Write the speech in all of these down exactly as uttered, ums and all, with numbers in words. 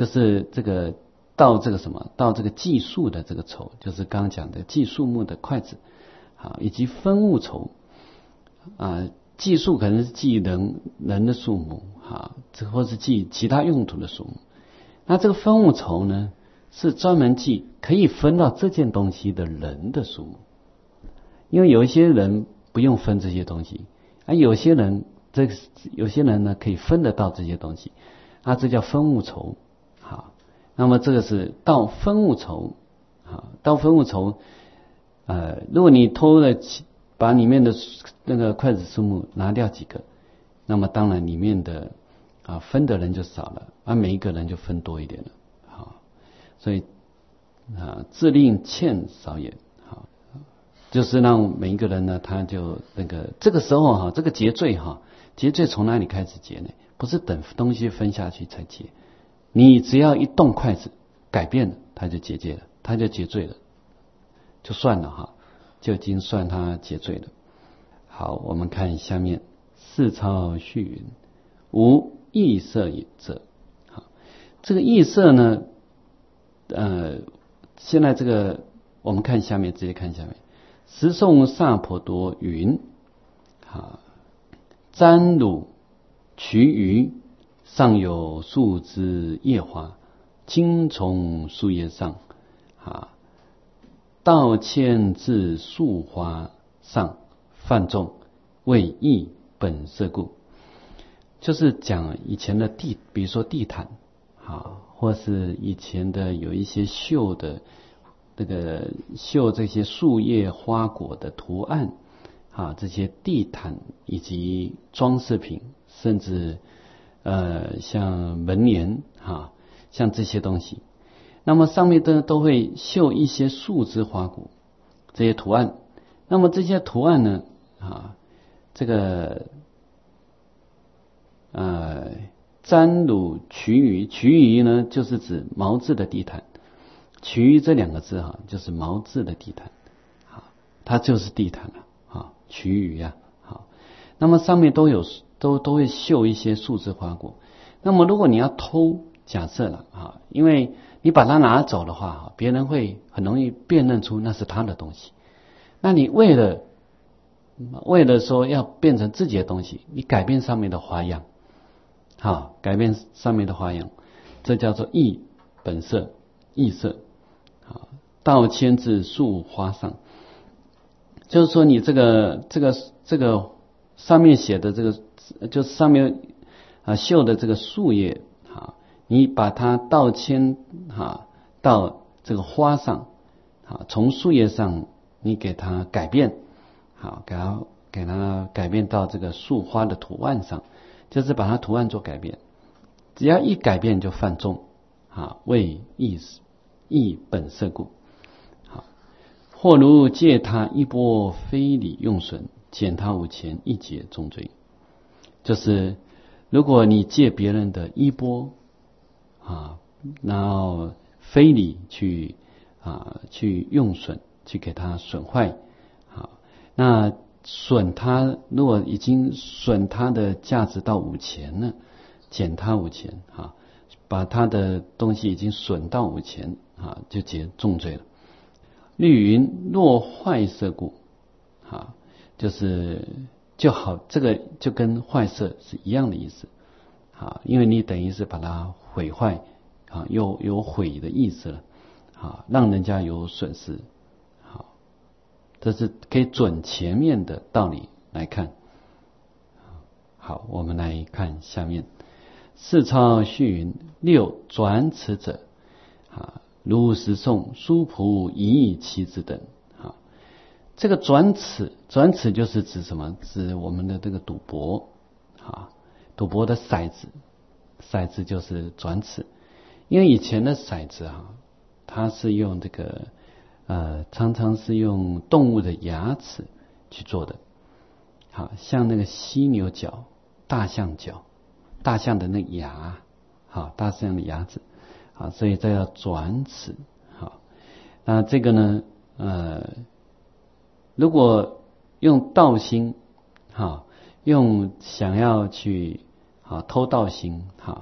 就是这个到这个什么，到这个计数的这个筹，就是刚刚讲的计数目的筷子，好，以及分物筹啊，计数可能是计人人的数目，好，或是计其他用途的数目。那这个分物筹呢，是专门计可以分到这件东西的人的数目，因为有一些人不用分这些东西，而有些人这个有些人呢可以分得到这些东西，啊，这叫分物筹。好，那么这个是到分物筹，好，到分物筹，呃，如果你偷了把里面的那个筷子数目拿掉几个，那么当然里面的啊分的人就少了，而每一个人就分多一点了。好，所以啊自令欠少也。好，就是让每一个人呢，他就那个这个时候哈，这个结罪哈，结罪从哪里开始结呢？不是等东西分下去才结，你只要一动筷子改变了，他就结界了，他就结罪了，就算了哈，就已经算他结罪了。好，我们看下面四超序云：无异色也者。好，这个异色呢，呃，现在这个我们看下面，直接看下面。时颂萨婆多云：啊，瞻汝渠鱼，上有树枝叶花，青从树叶上，啊，道迁至树花上，泛众为异本色故。就是讲以前的地，比如说地毯，啊，或是以前的有一些绣的这个绣这些树叶花果的图案，啊，这些地毯以及装饰品，甚至呃像门帘，哈，像这些东西，那么上面的都会绣一些树枝花果这些图案。那么这些图案呢，啊，这个呃瞻汝渠鱼，渠鱼呢就是指毛质的地毯。渠这两个字哈，就是毛质的地毯，好，它就是地毯了，啊，渠鱼啊，好，那么上面都有都都会绣一些树枝花果。那么如果你要偷，假设了啊，因为你把它拿走的话，哈，别人会很容易辨认出那是他的东西。那你为了为了说要变成自己的东西，你改变上面的花样，好，改变上面的花样，这叫做异本色，异色。道迁至树花上，就是说你这个这个这个上面写的这个，就是上面啊绣的这个树叶啊，你把它道迁啊到这个花上啊，从树叶上你给它改变，好，给它给它改变到这个树花的图案上，就是把它图案做改变，只要一改变就泛众啊，为异异本色故。或如借他一钵非礼用损，减他五钱，一解重罪。就是如果你借别人的衣钵啊，然后非礼去啊去用损，去给他损坏，啊，那损他如果已经损他的价值到五钱了，减他五钱啊，把他的东西已经损到五钱啊，就解重罪了。律云若坏色故，啊，就是就好，这个就跟坏色是一样的意思，啊，因为你等于是把它毁坏，啊，有有毁的意思了，啊，让人家有损失，好，这是可以准前面的道理来看。好，我们来看下面，四超序云：六转此者，啊。如时颂殊仆一亿妻子等，啊，这个转此，转此就是指什么？指我们的这个赌博，啊，赌博的骰子，骰子就是转此。因为以前的骰子啊，它是用这个呃，常常是用动物的牙齿去做的，好像那个犀牛角、大象角、大象的那牙，好，大象的牙齿。啊，所以这叫转此。好，那这个呢，呃，如果用盗心，哈，用想要去啊偷盗心，哈，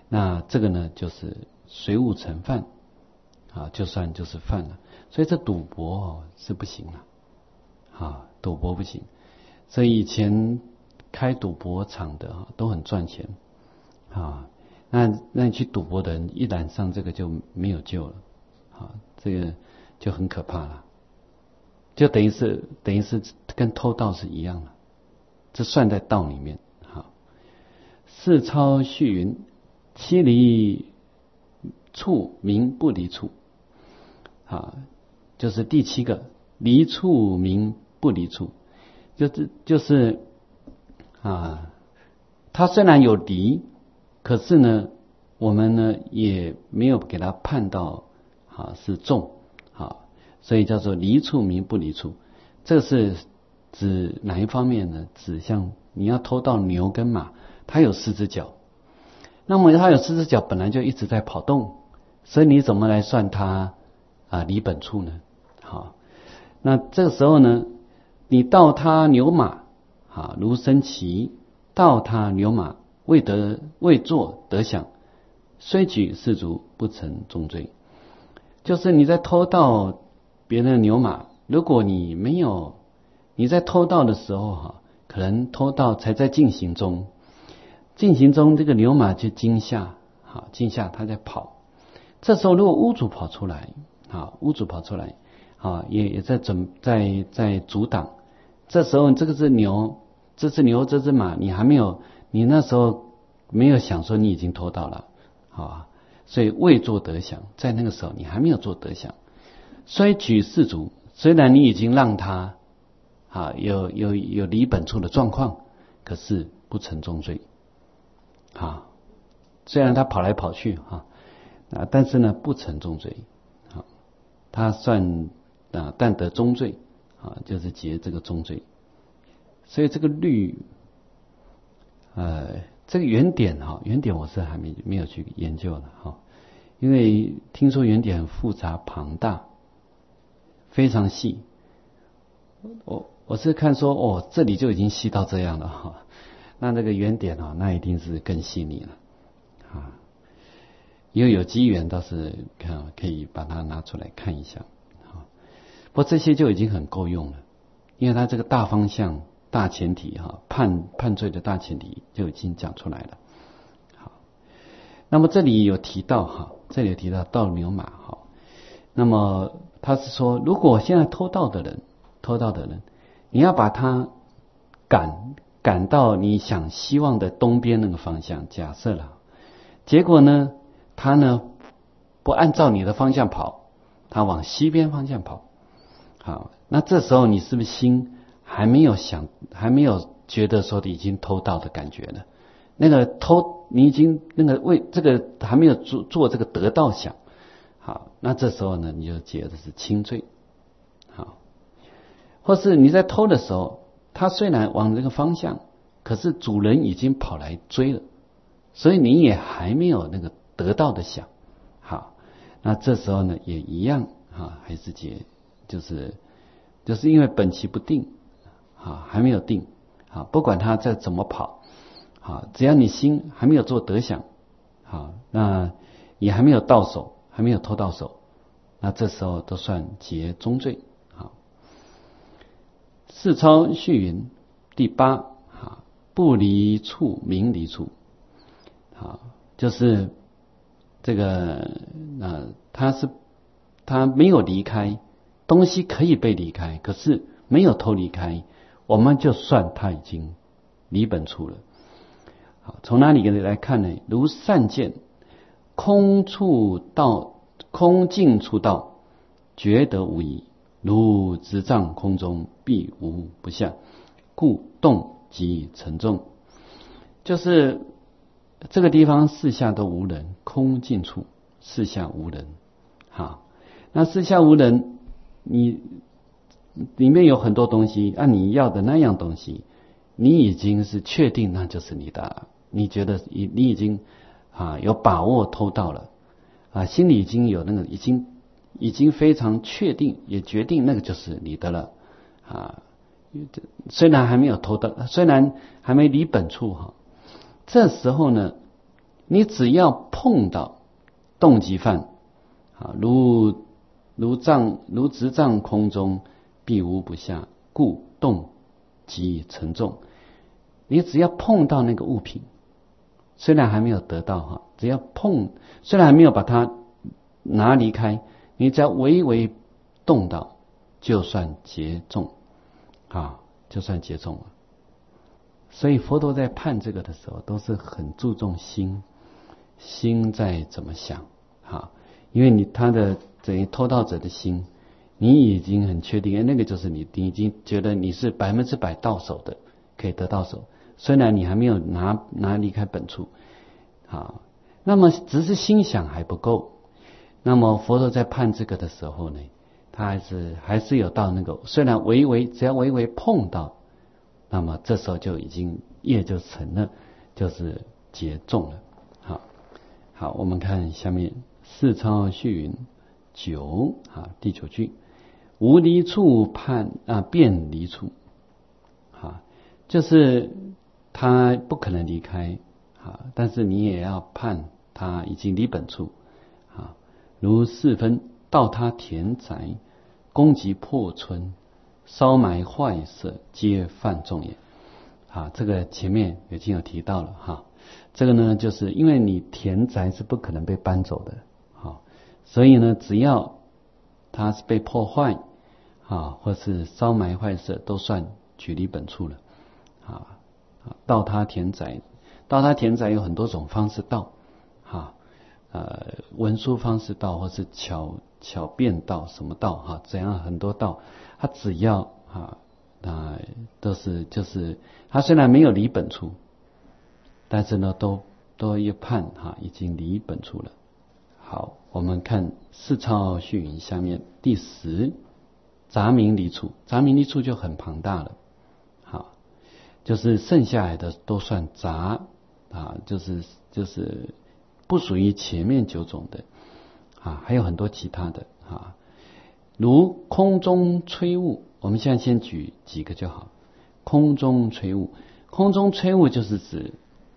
那这个呢就是随物成犯啊，就算就是犯了。所以这赌博哦是不行了啊，赌博不行。所以以前开赌博场的啊都很赚钱啊，那那你去赌博的人一染上这个就没有救了啊，这个就很可怕了，就等于是等于是跟偷盗是一样的，这算在道里面。好，四超续云，七离处名不离处啊，就是第七个离处名不离处，就是就是啊，他虽然有离，可是呢，我们呢也没有给他判到啊是重啊，所以叫做离处名不离处。这是指哪一方面呢？指向你要偷到牛跟马，它有四只脚，那么它有四只脚本来就一直在跑动，所以你怎么来算它啊离本处呢？好，那这个时候呢，你盗他牛马啊，如生骑，盗他牛马未得未作得享，虽举四足不成重罪。就是你在偷盗别人的牛马，如果你没有你在偷盗的时候哈，可能偷盗才在进行中，进行中这个牛马就惊吓，好惊吓它在跑，这时候如果屋主跑出来，啊屋主跑出来啊也也在准在在阻挡，这时候这个只牛这只牛这只马你还没有，你那时候没有想说你已经偷盗了啊，所以未做得享，在那个时候你还没有做得享，虽举四足，虽然你已经让他啊有有有离本处的状况，可是不成重罪啊，虽然他跑来跑去啊啊，但是呢不成重罪啊，他算啊但得重罪啊，就是结这个重罪。所以这个律呃这个原点哈，原点我是还没没有去研究的哈，因为听说原点很复杂庞大，非常细。我我是看说哦，这里就已经细到这样了哈，那那个原点啊，那一定是更细腻了啊。因为有机缘倒是看可以把它拿出来看一下啊。不过这些就已经很够用了，因为它这个大方向、大前提哈，判判罪的大前提就已经讲出来了。好，那么这里有提到哈，这里有提到盗牛马哈，那么他是说，如果现在偷盗的人，偷盗的人，你要把他赶赶到你想希望的东边那个方向，假设了，结果呢，他呢不按照你的方向跑，他往西边方向跑。好，那这时候你是不是心还没有想，还没有觉得说已经偷盗的感觉呢？那个偷，你已经那个为这个还没有做做这个得到想。好，那这时候呢，你就结的是轻罪。好，或是你在偷的时候，他虽然往这个方向，可是主人已经跑来追了，所以你也还没有那个得到的想。好，那这时候呢也一样啊，还是结，就是就是因为本期不定啊，还没有定啊，不管他再怎么跑啊，只要你心还没有做得想，好，那也还没有到手，还没有偷到手，那这时候都算结中罪。好，四超续云第八啊，不离处名离处。好，就是这个呃，他是他没有离开，东西可以被离开，可是没有偷离开，我们就算他已经离本处了。好，从哪里来看呢？如善见空处道，空境处道，觉得无疑，如执障空中，必无不下，故动即成重。就是这个地方四下都无人，空境处四下无人。好，那四下无人，你里面有很多东西，按你要的那样东西，你已经是确定那就是你的，你觉得你你已经啊有把握偷到了啊，心里已经有那个已经已经非常确定，也决定那个就是你的了啊。虽然还没有偷到，虽然还没离本处哈，这时候呢， 你只要碰到动即犯啊，如如障如直障空中，必无不下，故动即成重。你只要碰到那个物品，虽然还没有得到哈，只要碰，虽然还没有把它拿离开，你只要微微动到，就算结重啊，就算结重了。所以佛陀在判这个的时候，都是很注重心，心在怎么想啊？因为你他的等于偷盗者的心，你已经很确定，那个就是你，你已经觉得你是百分之百到手的，可以得到手。虽然你还没有拿拿离开本处，好，那么只是心想还不够。那么佛陀在判这个的时候呢，他还是还是有到那个，虽然微微只要微微碰到，那么这时候就已经业就成了，就是结重了。好，好，我们看下面四超序云九啊，第九句，无离处判啊，变离处，啊，就是他不可能离开啊，但是你也要判他已经离本处啊，如四分到他田宅，攻击破村，烧埋坏舍，皆犯重也。啊，这个前面已经有提到了哈。这个呢，就是因为你田宅是不可能被搬走的，好，所以呢，只要它是被破坏啊，或是烧埋坏舍，都算举离本处了。啊，盗他田宅，盗他田宅有很多种方式盗，哈，呃，文书方式盗，或是巧巧辩盗，什么盗哈，怎样很多盗，他只要啊，那都是就是他虽然没有离本处，但是呢，都都一判哈，已经离本处了。好，我们看四超序云下面第十，杂名离处，杂名离处就很庞大了。好，就是剩下来的都算杂啊，就是就是不属于前面九种的啊，还有很多其他的啊，如空中吹雾，我们现在先举几个就好。空中吹雾，空中吹雾就是指，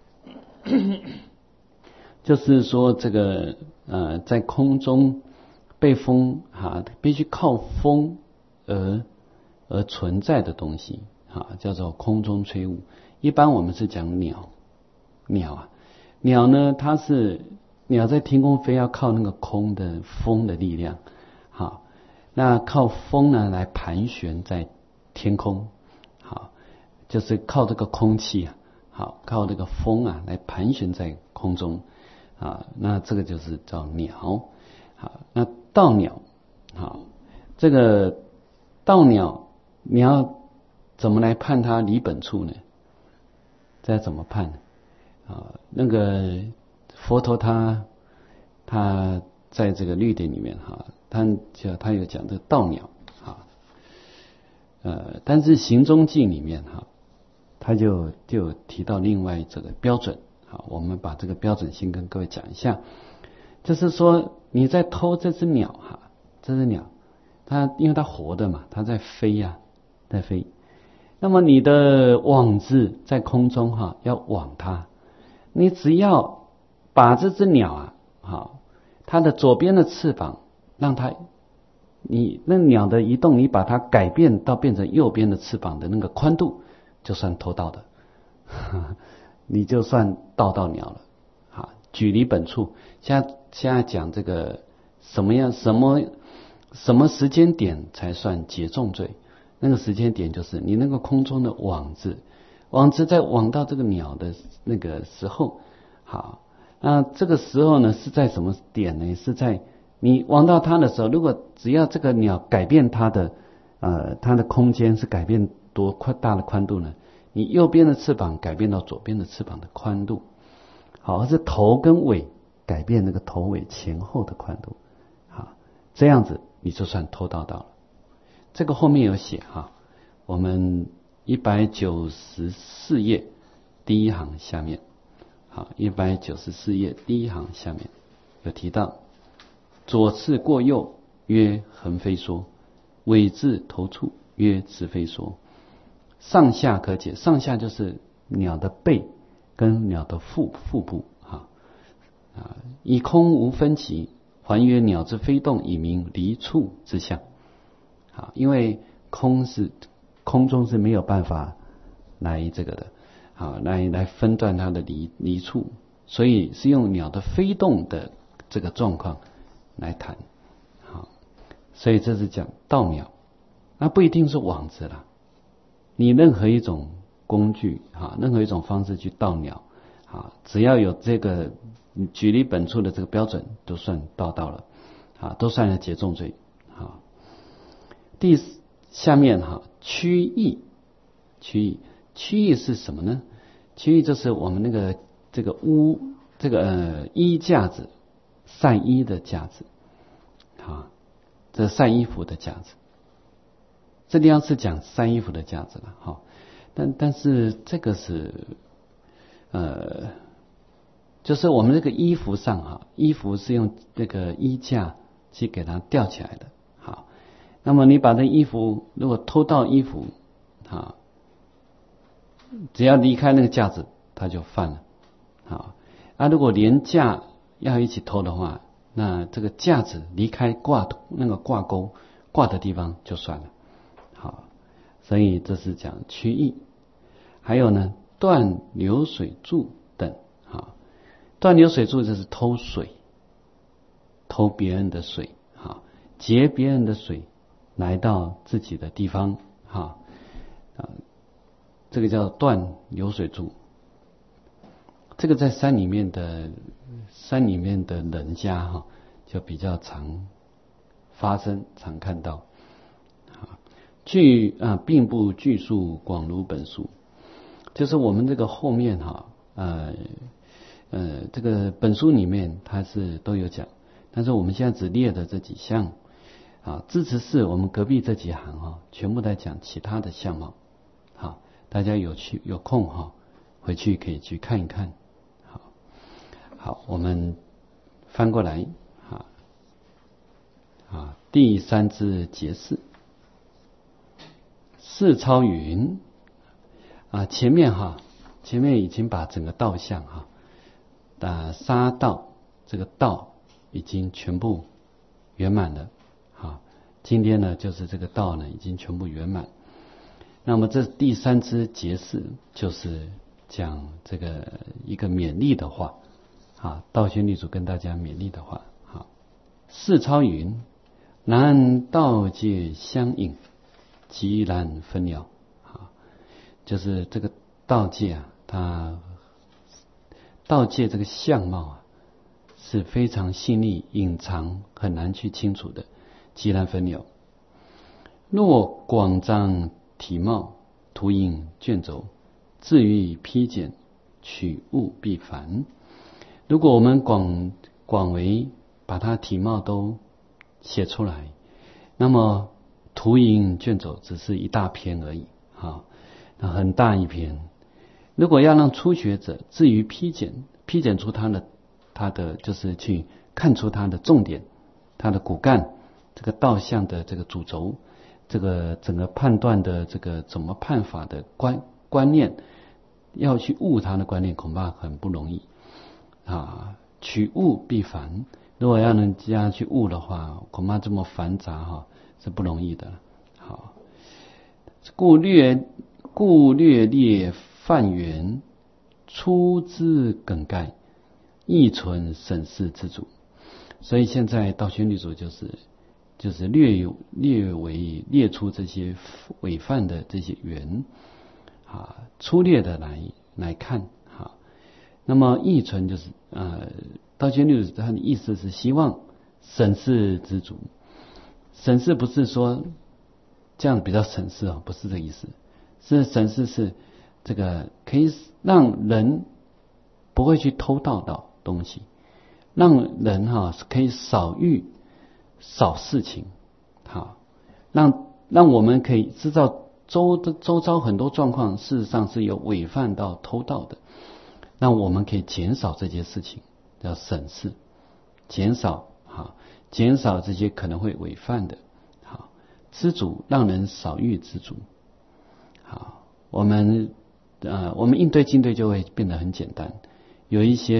就是说这个呃，在空中被风哈，必须靠风而而存在的东西。啊，叫做空中吹雾。一般我们是讲鸟，鸟啊，鸟呢，它是鸟在天空飞，要靠那个空的风的力量。好，那靠风呢来盘旋在天空。好，就是靠这个空气啊，好，靠这个风啊来盘旋在空中啊。那这个就是叫鸟。好，那盗鸟，好，这个盗鸟，你要怎么来判它离本处呢？这怎么判啊？那个佛陀他他在这个律典里面哈，他就他有讲这个盗鸟啊，呃，但是行踪记里面哈，他就就提到另外这个标准。好，我们把这个标准先跟各位讲一下，就是说你在偷这只鸟哈，这只鸟它因为它活的嘛，它在飞呀、啊，在飞。那么你的网子在空中哈，要网它，你只要把这只鸟啊，好，它的左边的翅膀让它，你那鸟的移动，你把它改变到变成右边的翅膀的那个宽度，就算偷盗的，你就算盗到鸟了。好，举离本处。现在现在讲这个什么样什么什么时间点才算结重罪？那个时间点就是你那个空中的网子，网子在网到这个鸟的那个时候，好，那这个时候呢是在什么点呢？是在你网到它的时候，如果只要这个鸟改变它的呃它的空间是改变多宽大的宽度呢？你右边的翅膀改变到左边的翅膀的宽度，好，而是头跟尾改变那个头尾前后的宽度，好，这样子你就算偷盗到了。这个后面有写哈，我们一百九十四页第一行下面，好，一百九十四页第一行下面有提到，左翅过右曰横飞缩，尾至头处曰直飞缩。上下可解，上下就是鸟的背跟鸟的腹腹部哈， 啊，以空无分歧，还曰鸟之飞动，以明离处之象。啊，因为空是空中是没有办法来这个的，啊，来来分段它的离离处，所以是用鸟的飞动的这个状况来谈。好，所以这是讲道鸟，那不一定是网子啦，你任何一种工具啊，任何一种方式去道鸟啊，只要有这个举离本处的这个标准，都算道道了啊，都算了结重罪。好，第下面哈，曲意，曲意，曲意是什么呢？曲意就是我们那个这个屋这个呃衣架子，晒衣的架子，啊，这晒衣服的架子。这地方是讲晒衣服的架子了，哈，但但是这个是呃，就是我们这个衣服上哈，衣服是用这个衣架去给它吊起来的，好，那么你把这衣服如果偷到衣服，啊，只要离开那个架子，它就犯了，好，啊，如果连架要一起偷的话，那这个架子离开挂那个挂钩挂的地方就算了。好，所以这是讲曲意。还有呢，断流水柱等。好，断流水柱就是偷水，偷别人的水，好，截别人的水来到自己的地方，好，啊，这个叫断流水柱。这个在山里面的山里面的人家哈，就比较常发生，常看到。据啊，并不具述广如本书，就是我们这个后面哈，呃呃，这个本书里面它是都有讲，但是我们现在只列的这几项啊，支持是我们隔壁这几行哈，全部在讲其他的相貌。好，大家有去有空哈，回去可以去看一看。好，好，我们翻过来啊啊，第三支结释。四超云啊，前面哈，前面已经把整个道相哈，啊杀道这个道已经全部圆满了，好，今天呢就是这个道呢已经全部圆满。那么这第三支结释就是讲这个一个勉励的话，啊，道宣律主跟大家勉励的话，好，四超云，然道界相应。极然分了，啊，就是这个道界啊，它道界这个相貌啊是非常细腻、隐藏，很难去清楚的，极然分了。若广张体貌，图引卷轴，至于披简，取物必繁。如果我们广广为把它体貌都写出来，那么图引卷轴只是一大篇而已，好，那很大一篇。如果要让初学者至于批检，批检出他的他的就是去看出他的重点，他的骨干，这个道相的这个主轴，这个整个判断的这个怎么判法的观观念，要去悟他的观念，恐怕很不容易啊。取悟必繁，如果要人家去悟的话，恐怕这么繁杂哈。是不容易的，好，故略故略列范源，出之梗概，亦存审视之主。所以现在道宣律主就是就是略有略为列出这些违犯的这些源啊，粗略的来来看哈。那么亦存就是呃，道宣律主他的意思是希望审视之主。审视不是说这样比较审视啊，不是这个意思。是审视是这个可以让人不会去偷盗到东西，让人哈、啊、可以少遇少事情，好，让让我们可以知道周周遭很多状况事实上是有违犯到偷盗的，让我们可以减少这些事情，叫审视，减少哈。减少这些可能会违犯的，好，知足让人少遇知足，好，我们呃我们应对进对就会变得很简单，有一些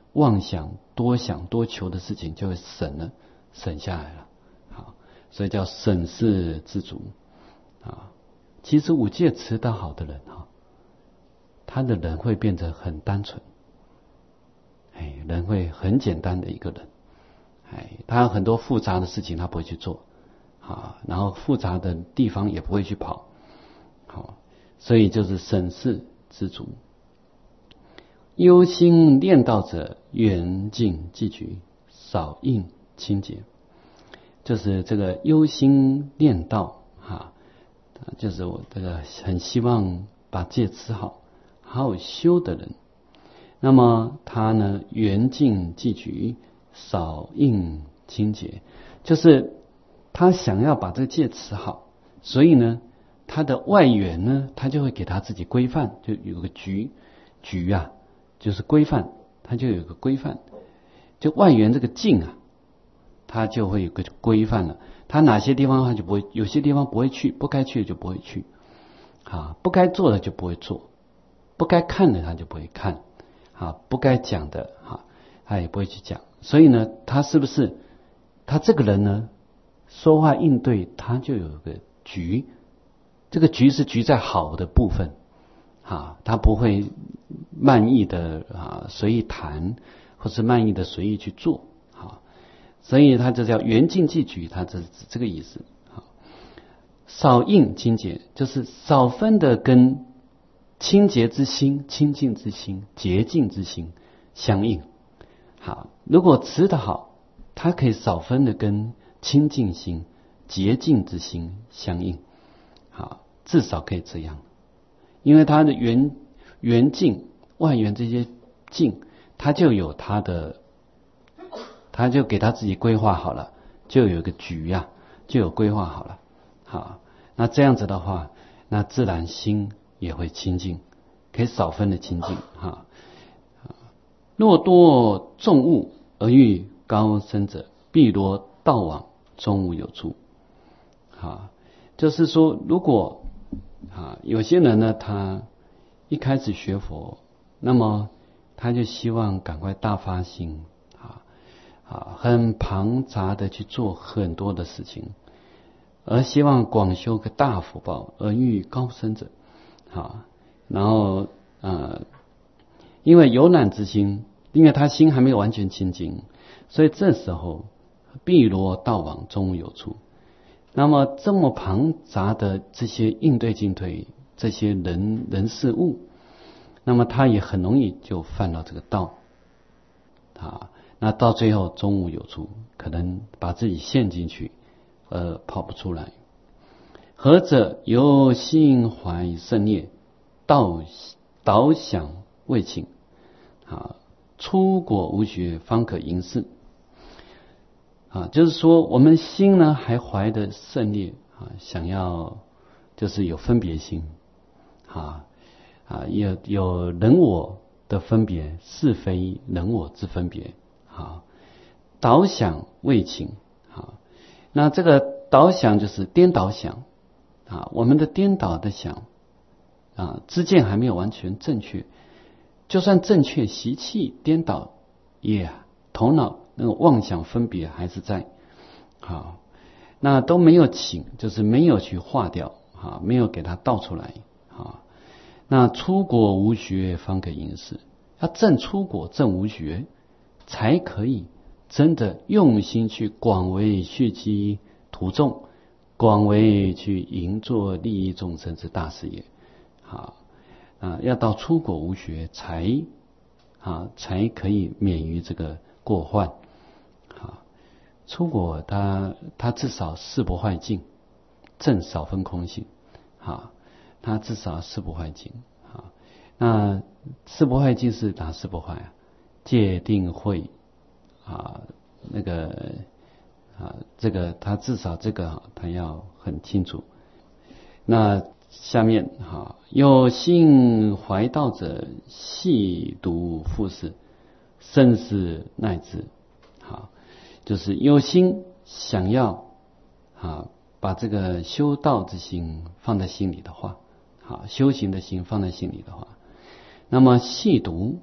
妄想多想多求的事情就会省了，省下来了。好，所以叫省事知足啊。其实五戒持得好的人哈，他的人会变得很单纯，哎，人会很简单的一个人，哎，他很多复杂的事情他不会去做，啊，然后复杂的地方也不会去跑，好，所以就是省事知足。忧心练道者，远近济举，少应清洁。就是这个忧心练道哈，就是我这个很希望把戒持好，好好修的人。那么他呢，远近济举，少应清洁，就是他想要把这个戒持好，所以呢，他的外缘呢，他就会给他自己规范，就有个局局啊。就是规范，它就有个规范，就外缘这个境啊，它就会有个规范了。它哪些地方它就不会，有些地方不会去，不该去的就不会去，啊，不该做的就不会做，不该看的他就不会看，啊，不该讲的哈，他也不会去讲。所以呢，他是不是他这个人呢，说话应对他就有个局，这个局是局在好的部分。啊，他不会慢意的啊随意谈，或是慢意的随意去做，啊，所以他这叫圆净济举，他这是这个意思。啊，少应清洁，就是少分的跟清洁之心、清净之心、洁净之心相应。好，如果持得好，它可以少分的跟清净心、洁净之心相应。好，至少可以这样。因为它的缘缘境外缘这些境，它就有它的，他就给他自己规划好了，就有一个局呀、啊，就有规划好了。好，那这样子的话，那自然心也会清净，可以少分的清净哈。若多重物而欲高深者，必若道往，终无有处。好，就是说，如果啊，有些人呢，他一开始学佛，那么他就希望赶快大发心啊啊，很庞杂的去做很多的事情，而希望广修个大福报，而欲高深者，啊，然后呃，因为有难之心，因为他心还没有完全清净，所以这时候必若道往，终无有处。那么这么庞杂的这些应对进退，这些人人事物，那么他也很容易就犯到这个道啊，那到最后终无有处，可能把自己陷进去，而跑不出来。何者由心怀胜劣，道导想未请啊，出果无学，方可营事。啊，就是说我们心呢还怀的胜劣啊，想要就是有分别心啊啊，有有人我的分别，是非人我之分别啊，导想未请啊，那这个导想就是颠倒想啊，我们的颠倒的想啊，知见还没有完全正确，就算正确，习气颠倒也、yeah, 头脑那个妄想分别还是在，好，那都没有请，就是没有去化掉，啊，没有给它倒出来，啊，那出果无学，方可营事。要正出果，正无学，才可以真的用心去广为续积途众，广为去营作利益众生之大事业，好啊，要到出果无学，才啊才可以免于这个过患。出果它它至少事不坏境，正少分空性，啊，它至少事不坏境，啊，那事不坏境是哪事不坏啊？戒定慧啊，那个啊，这个它至少这个它要很清楚。那下面哈，有心怀道者，细读复事，深思耐之，好。就是有心想要啊，把这个修道之心放在心里的话，好，修行的心放在心里的话，那么细读，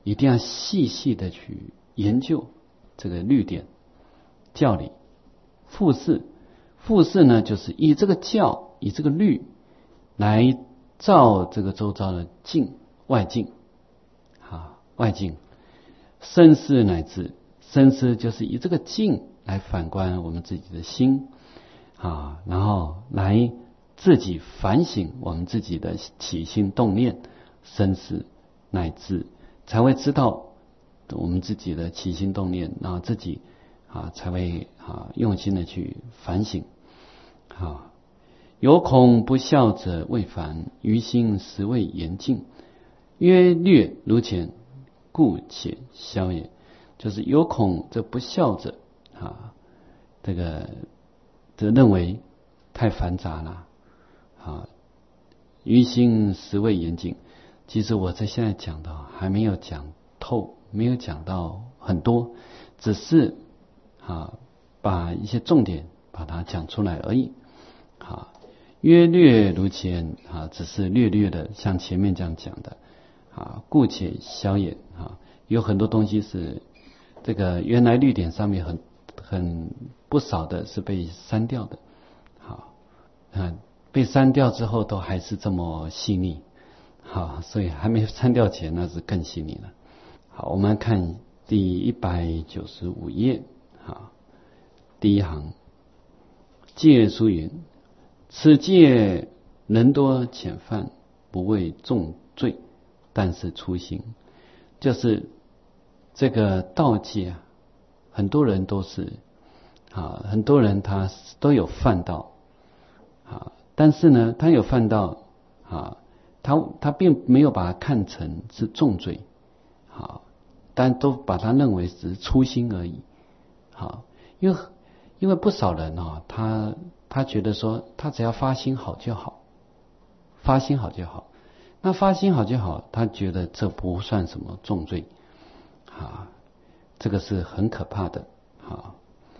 一定要细细的去研究这个律典教理。复事，复事呢就是以这个教，以这个律来照这个周遭的境，外境啊，外境。深思乃至，深思就是以这个境来反观我们自己的心啊，然后来自己反省我们自己的起心动念，深思乃至才会知道我们自己的起心动念，然后自己啊才会啊用心的去反省啊。有恐不孝者未凡，于心实未严禁。曰略如前，故且消也。就是有恐这不孝者啊，这个这认为太繁杂了啊，于心实未严禁。其实我在现在讲的还没有讲透，没有讲到很多，只是啊把一些重点把它讲出来而已啊。约略如前啊，只是略略的像前面这样讲的啊，故且消也啊。有很多东西是这个原来律典上面很很不少的是被删掉的，好啊，被删掉之后都还是这么细腻，好，所以还没删掉前那是更细腻了。好，我们看第一百九十五页，好，第一行，戒书云。此戒人多浅犯，不为重罪，但是粗心。就是这个道戒啊，很多人都是啊，很多人他都有犯到啊，但是呢，他有犯到啊，他他并没有把它看成是重罪，好，但都把它认为只是粗心而已，好，因为因为不少人啊，他他觉得说，他只要发心好就好，发心好就好。那发心好就好，他觉得这不算什么重罪，啊，这个是很可怕的，啊。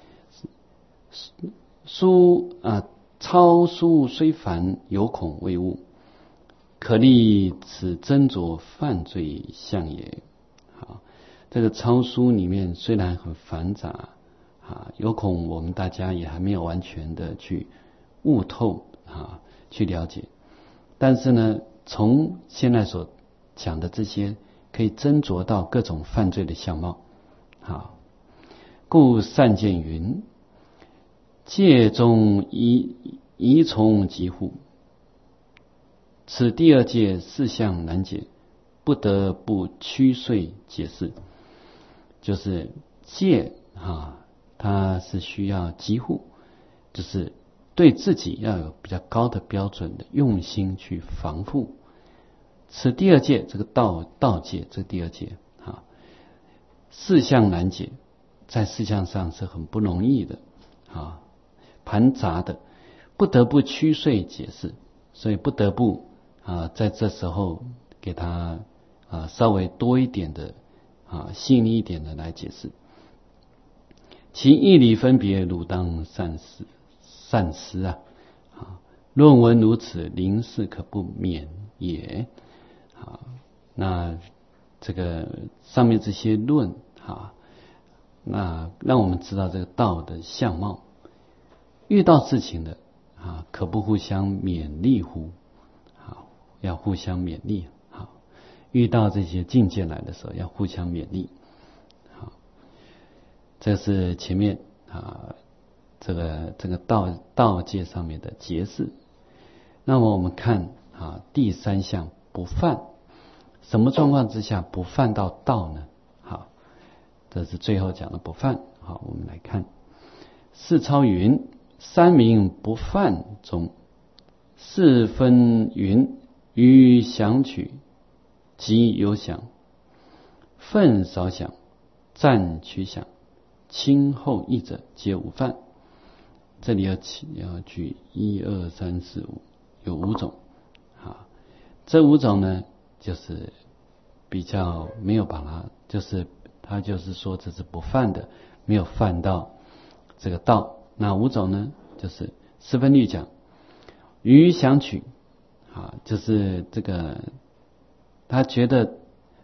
书啊，抄书虽繁，有恐未悟，可立此斟酌犯罪相也。好，这个抄书里面虽然很繁杂。啊，有恐我们大家也还没有完全的去悟透啊，去了解。但是呢，从现在所讲的这些，可以斟酌到各种犯罪的相貌。好，故善见云：戒中宜宜从即护。此第二戒事项难解，不得不曲遂解释。就是戒啊。他是需要疾护，就是对自己要有比较高的标准的用心去防护。此第二戒，这个道道戒，这第二戒啊，事项难解，在事项上是很不容易的啊，繁杂的，不得不曲遂解释，所以不得不啊，在这时候给他啊稍微多一点的啊细腻一点的来解释。其义理分别，汝当善思善思啊！啊，论文如此，临事可不免也。啊，那这个上面这些论啊，那让我们知道这个道的相貌。遇到事情的啊，可不互相勉励乎？好，要互相勉励。好，遇到这些境界来的时候，要互相勉励。这是前面啊，这个这个道道界上面的解释。那么我们看啊，第三项不犯，什么状况之下不犯到道呢？好，这是最后讲的不犯。好，我们来看四超云：三名不犯中，四分云于想取，即有想，分少想，暂取想。轻后义者皆无犯。这里要要举一二三四五，有五种啊。这五种呢，就是比较没有把它，就是他就是说这是不犯的，没有犯到这个道。那五种呢，就是四分律讲，于想取啊，就是这个他觉得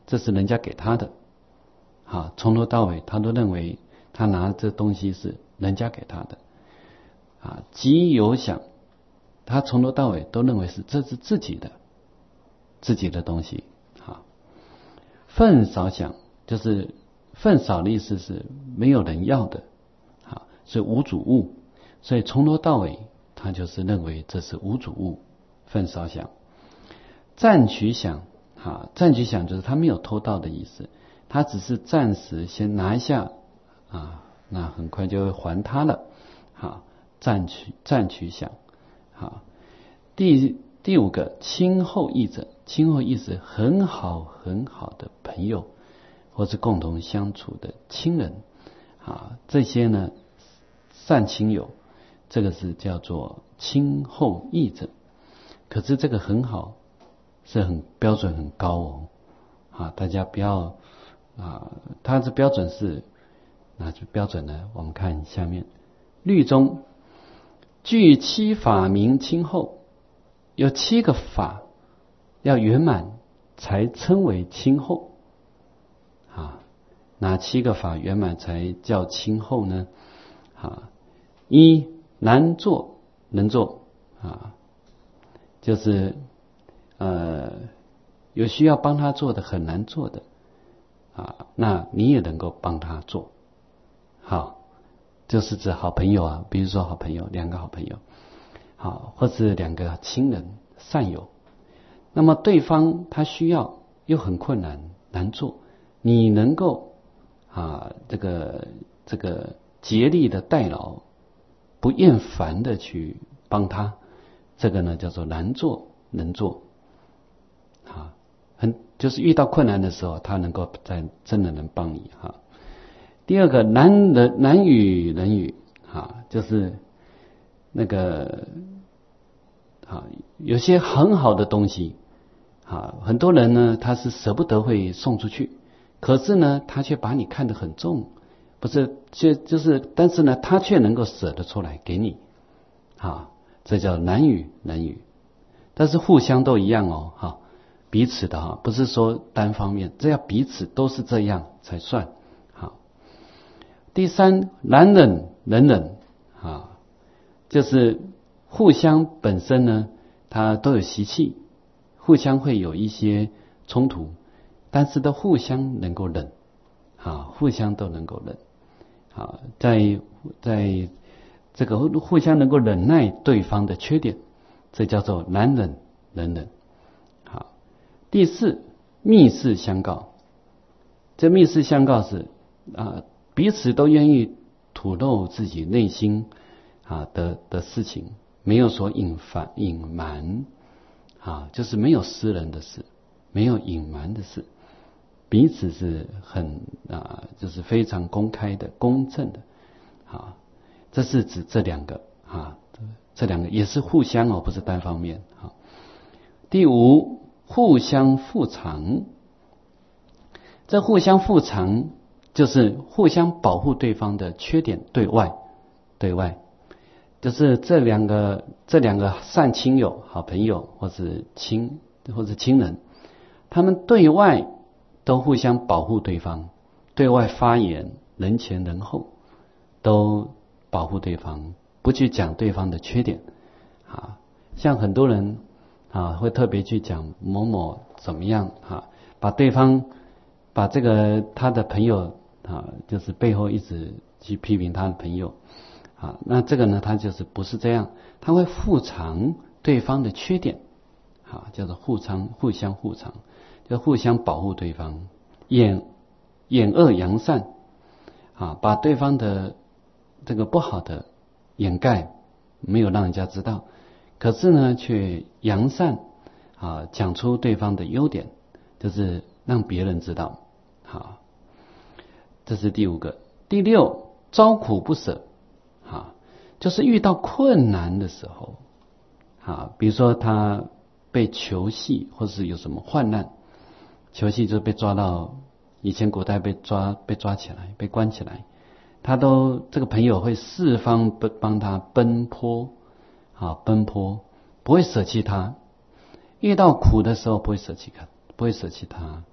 这是人家给他的，啊，从头到尾他都认为他拿这东西是人家给他的，啊，己有想，他从头到尾都认为是这是自己的，自己的东西，啊，份少想就是份少的意思是没有人要的，啊，是无主物，所以从头到尾他就是认为这是无主物，份少想。暂取想，啊，暂取想就是他没有偷盗的意思，他只是暂时先拿一下，啊，那很快就会还他了，好，暂取暂取想，好，第第五个亲厚义者，亲厚义是很好很好的朋友，或是共同相处的亲人，啊，这些呢善亲友，这个是叫做亲厚义者。可是这个很好。是很标准很高哦，啊，大家不要啊，它的标准是哪就标准呢？我们看下面，律中具七法名亲厚，有七个法要圆满才称为亲厚，啊，哪七个法圆满才叫亲厚呢？啊，一难做能做，啊，就是。呃，有需要帮他做的很难做的啊，那你也能够帮他做，好，就是指好朋友啊，比如说好朋友，两个好朋友，好，或是两个亲人善友，那么对方他需要又很困难难做，你能够啊这个这个竭力的代劳，不厌烦的去帮他，这个呢叫做难做能做。啊，很就是遇到困难的时候，他能够在真的能帮你哈。第二个难人难与人与啊，就是那个啊，有些很好的东西啊，很多人呢他是舍不得会送出去，可是呢他却把你看得很重，不是就就是但是呢他却能够舍得出来给你，啊，这叫难与人与，但是互相都一样哦哈。彼此的哈，不是说单方面，这要彼此都是这样才算好。第三，难忍能忍啊，就是互相本身呢，它都有习气，互相会有一些冲突，但是都互相能够忍啊，互相都能够忍啊，在在这个互相能够忍耐对方的缺点，这叫做难忍能忍。第四，密事相告。这密事相告是啊，彼此都愿意吐露自己内心啊的的事情，没有所隐瞒隐瞒啊，就是没有私人的事，没有隐瞒的事，彼此是很啊，就是非常公开的、公正的啊。这是指这两个啊，这两个也是互相哦，不是单方面啊。第五。互相附藏，这互相附藏就是互相保护对方的缺点，对外，对外，就是这两个这两个善亲友、好朋友或是亲或是亲人，他们对外都互相保护对方，对外发言人前人后都保护对方，不去讲对方的缺点啊，像很多人。啊，会特别去讲某某怎么样啊，把对方把这个他的朋友啊，就是背后一直去批评他的朋友啊，那这个呢，他就是不是这样，他会附藏对方的缺点，啊，叫做互藏，互相互藏，就互相保护对方，掩掩恶扬善啊，把对方的这个不好的掩盖，没有让人家知道。可是呢，却扬善啊，讲出对方的优点，就是让别人知道。好，这是第五个。第六，遭苦不舍，啊，就是遇到困难的时候，啊，比如说他被囚系，或是有什么患难，囚系就被抓到，以前古代被抓被抓起来，被关起来，他都这个朋友会四方帮帮他奔波。啊，奔波不会舍弃他，遇到苦的时候不会舍弃他，不会舍弃他，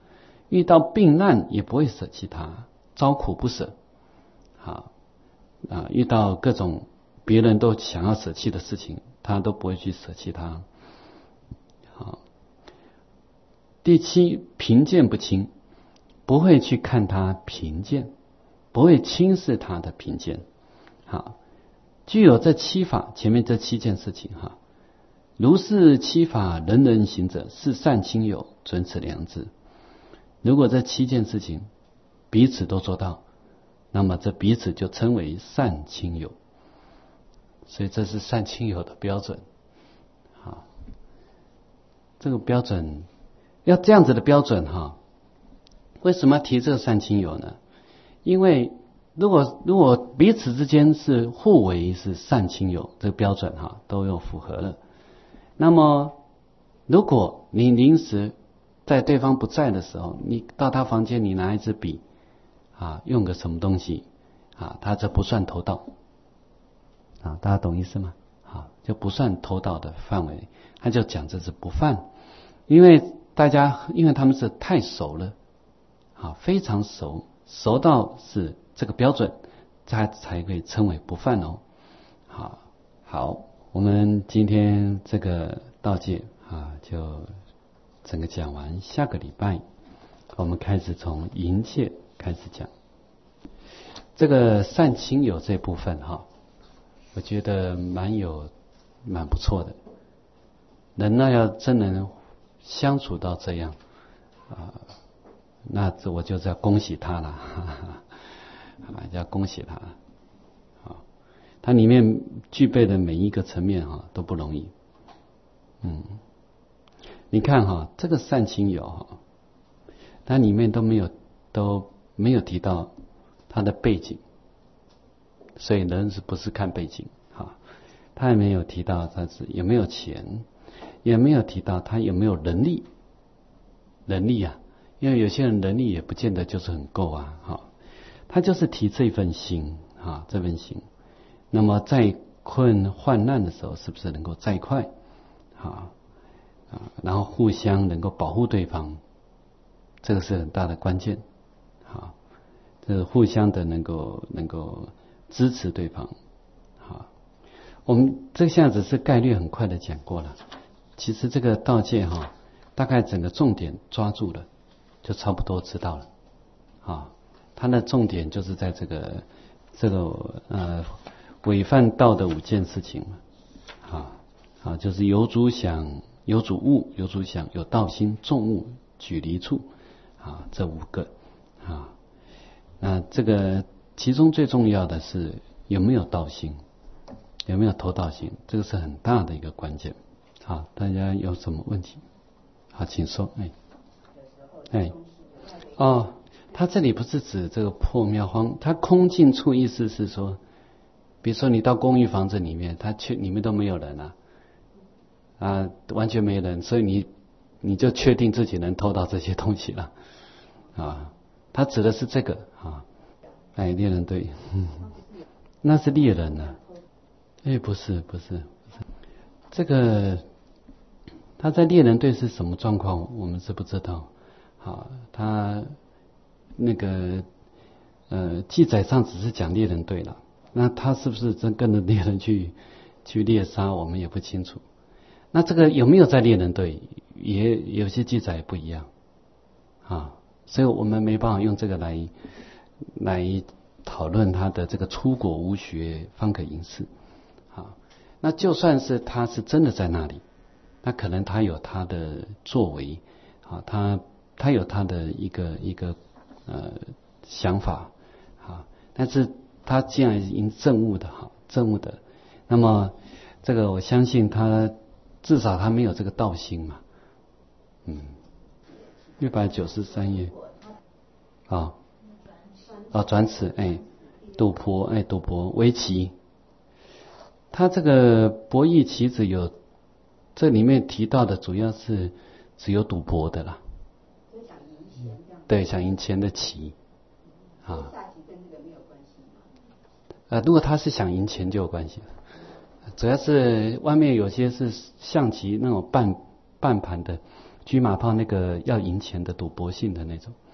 遇到病难也不会舍弃他，遭苦不舍。好啊，遇到各种别人都想要舍弃的事情，他都不会去舍弃他。好，第七，贫贱不轻，不会去看他贫贱，不会轻视他的贫贱。好，具有这七法，前面这七件事情哈。如是七法，人人行者，是善亲友，准此良知。如果这七件事情彼此都做到，那么这彼此就称为善亲友。所以这是善亲友的标准。好，这个标准要这样子的标准哈。为什么要提这个善亲友呢？因为如果如果彼此之间是互为是善亲友，这个标准哈都有符合了。那么如果你临时在对方不在的时候，你到他房间，你拿一支笔啊，用个什么东西啊，他这不算偷盗啊，大家懂意思吗？好，就不算偷盗的范围，他就讲这是不犯，因为大家因为他们是太熟了，啊，非常熟，熟到是这个标准，才才可以称为不犯哦。好，好，我们今天这个道戒啊，就整个讲完，下个礼拜我们开始从淫戒开始讲这个善亲友这部分哈，我觉得蛮有蛮不错的。人呢要真能相处到这样啊，那这我就要恭喜他了，哈哈啊，要恭喜他。好，它里面具备的每一个层面哈都不容易。嗯，你看哈，这个善亲友哈，它里面都没有都没有提到他的背景，所以人是不是看背景哈？他也没有提到他是有没有钱，也没有提到他有没有能力。能力啊，因为有些人能力也不见得就是很够啊，哈。他就是提这份心啊，这份心。那么在困患难的时候，是不是能够再快啊啊？然后互相能够保护对方，这个是很大的关键啊。这是互相的能够能够支持对方啊。我们这下子是概率很快的讲过了，其实这个道戒哈，大概整个重点抓住了，就差不多知道了啊。它的重点就是在这个这个呃违犯道的五件事情嘛，啊啊，就是有主想、有主物、有主想、有道心、众物举离处啊，这五个啊。那这个其中最重要的是有没有道心，有没有偷盗心，这个是很大的一个关键。好，大家有什么问题？好，请说。哎，哎，哦。他这里不是指这个破庙荒，他空尽处意思是说，比如说你到公寓房子里面，他确里面都没有人啊，啊，完全没人，所以你你就确定自己能偷到这些东西了啊。他指的是这个啊，哎，猎人队，嗯，那是猎人呢、啊，哎，不是不是不是，这个他在猎人队是什么状况，我们是不知道啊，他。那个呃，记载上只是讲猎人队了，那他是不是真跟着猎人去去猎杀，我们也不清楚。那这个有没有在猎人队，也有些记载不一样啊，所以我们没办法用这个来来讨论他的这个出国无学方可隐士啊。那就算是他是真的在那里，那可能他有他的作为啊，他他有他的一个一个。呃，想法啊，但是他既然已经证悟的哈，证悟的，那么这个我相信他至少他没有这个道心嘛，嗯，一百九十三页，啊，啊，转此哎，赌博哎，赌博围棋，他这个博弈棋子有，这里面提到的主要是只有赌博的啦。对，想赢钱的棋啊， 下棋跟这个没有关系吗？ 呃，如果他是想赢钱就有关系了，主要是外面有些是象棋那种半半盘的车马炮，那个要赢钱的赌博性的那种。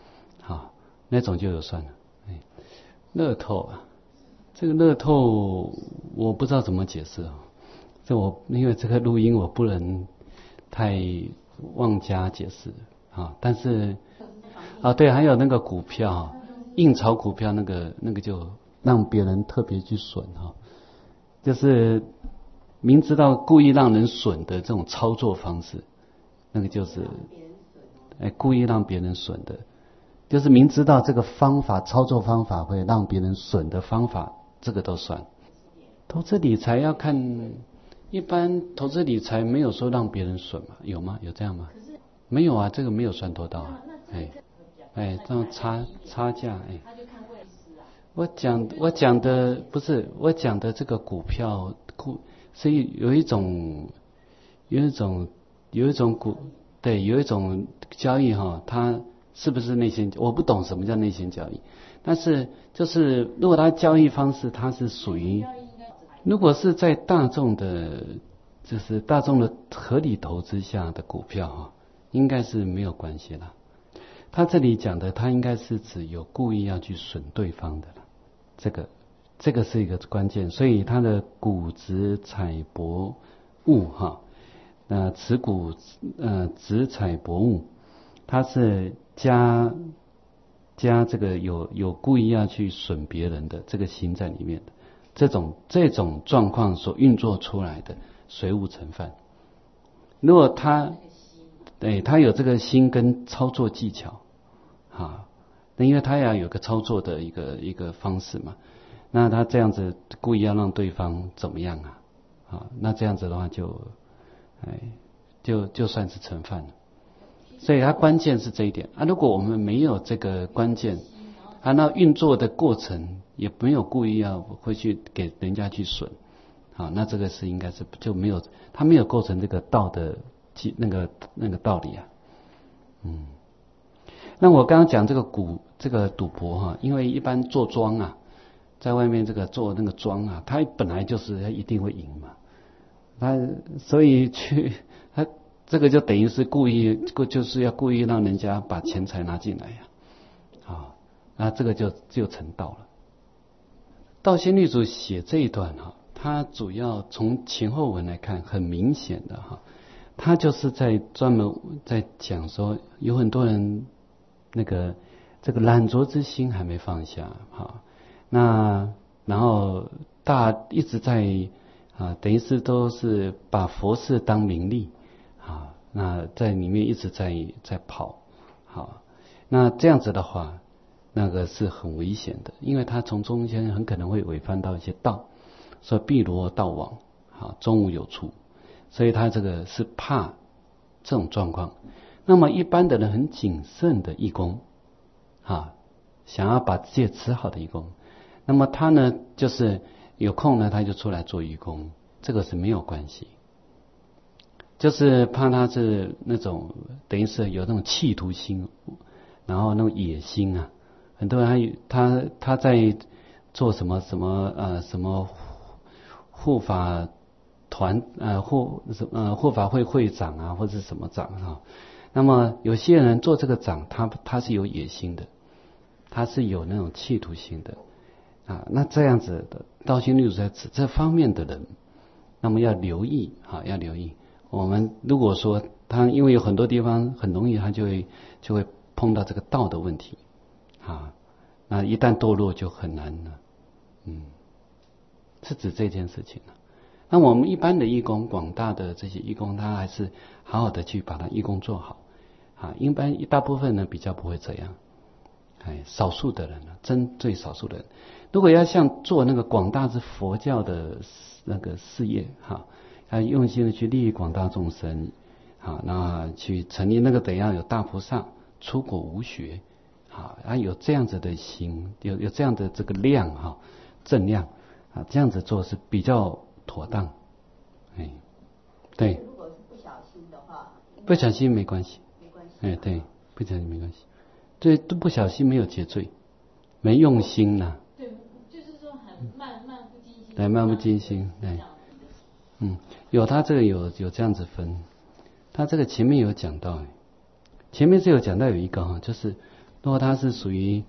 那种就有算了。哎，乐透啊，这个乐透我不知道怎么解释啊。这我因为这个录音我不能太妄加解释啊。但是啊，对，还有那个股票，印钞股票那个那个就让别人特别去损哈，就是明知道故意让人损的这种操作方式，那个就是哎故意让别人损的。就是明知道这个方法操作方法会让别人损的方法，这个都算。投资理财要看，一般投资理财没有说让别人损嘛，有吗？有这样吗？没有啊，这个没有算多到啊。哎哎，这种差差价哎。我讲我讲的不是我讲的这个股票股，是有一种有一种有一种股对有一种交易哈，它。是不是内线？我不懂什么叫内线交易，但是就是如果它交易方式它是属于，如果是在大众的，就是大众的合理投资下的股票哈，应该是没有关系啦。他这里讲的，他应该是指有故意要去损对方的了，这个这个是一个关键，所以他的股值采博物哈，呃持股呃值采博物，它是。加加这个有有故意要去损别人的这个心在里面的，这种这种状况所运作出来的随物成范。如果他对他有这个心跟操作技巧啊，那因为他要有个操作的一个一个方式嘛，那他这样子故意要让对方怎么样啊？啊，那这样子的话就哎就就算是成范了。所以它关键是这一点啊。如果我们没有这个关键啊，那运作的过程也没有故意要会去给人家去损，好，那这个是应该是就没有，它没有构成这个道的那个那个道理啊。嗯，那我刚刚讲这个股这个赌博哈，因为一般做庄啊，在外面这个做那个庄啊，他本来就是一定会赢嘛，他所以去他。这个就等于是故意，就是要故意让人家把钱财拿进来呀，啊，那这个就就成道了。道仙律主写这一段哈，他主要从前后文来看，很明显的哈，他就是在专门在讲说，有很多人那个这个懒惰之心还没放下哈，那然后大一直在啊，等于是都是把佛事当名利。啊，那在里面一直在在跑，好，那这样子的话，那个是很危险的，因为他从中间很可能会违反到一些道，说必罗道往，好，终无有处，所以他这个是怕这种状况。那么一般的人很谨慎的义工，啊，想要把戒持好的义工，那么他呢，就是有空呢，他就出来做义工，这个是没有关系。就是怕他是那种等于是有那种企图心，然后那种野心啊，很多人他他他在做什么什么呃什么护法团呃护什呃护法会会长啊，或者是什么长啊，那么有些人做这个长，他他是有野心的，他是有那种企图心的啊，那这样子的道心律主在指这方面的人，那么要留意啊，要留意。我们如果说他因为有很多地方很容易他就会就会碰到这个道的问题啊，那一旦堕落就很难了，嗯，是指这件事情了。那我们一般的义工，广大的这些义工，他还是好好的去把它义工做好啊。一般一大部分呢比较不会这样，哎，少数的人呢，真最少数的人，如果要像做那个广大之佛教的那个事业哈。他用心的去利益广大众生，好，那去成立那个等要有大菩萨出国无学，好，他有这样子的心，有有这样的这个量哈，正量啊，这样子做是比较妥当，哎，对。 如果是不小心的话， 不小心没关系， 没关系， 哎，对，不小心没关系，对，都不小心没有结罪，没用心呐、 啊。对，就是说很漫漫不经心。 对，漫不经心，对。嗯，有他这个有有这样子分，他这个前面有讲到，前面是有讲到有一个哈，就是如果他是属于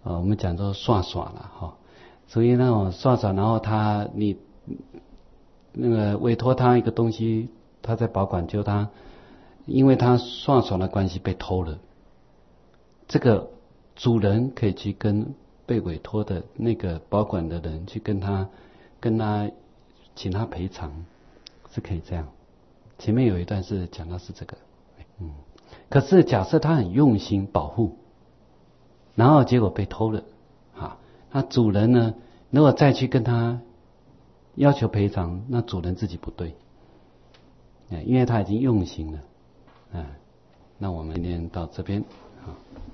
呃，我们讲做耍耍了哈，属于那种耍耍，然后他你那个委托他一个东西，他在保管，就他因为他耍耍的关系被偷了，这个主人可以去跟被委托的那个保管的人去跟他跟他请他赔偿，是可以这样。前面有一段是讲到是这个，嗯，可是假设他很用心保护，然后结果被偷了，啊，那主人呢，如果再去跟他要求赔偿，那主人自己不对，因为他已经用心了，啊，那我们今天到这边。